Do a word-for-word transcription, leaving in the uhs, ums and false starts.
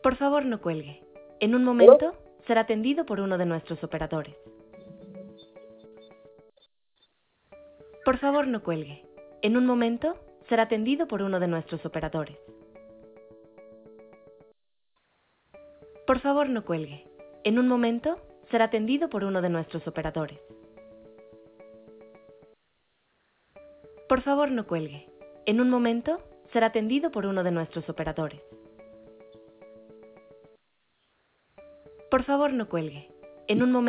Por favor, no cuelgue. En un momento será atendido por uno de nuestros operadores. Por favor, no cuelgue. En un momento será atendido por uno de nuestros operadores. Por favor, no cuelgue. En un momento será atendido por uno de nuestros operadores. Por favor, no cuelgue. En un momento será atendido por uno de nuestros operadores. Por favor, no cuelgue. En un momento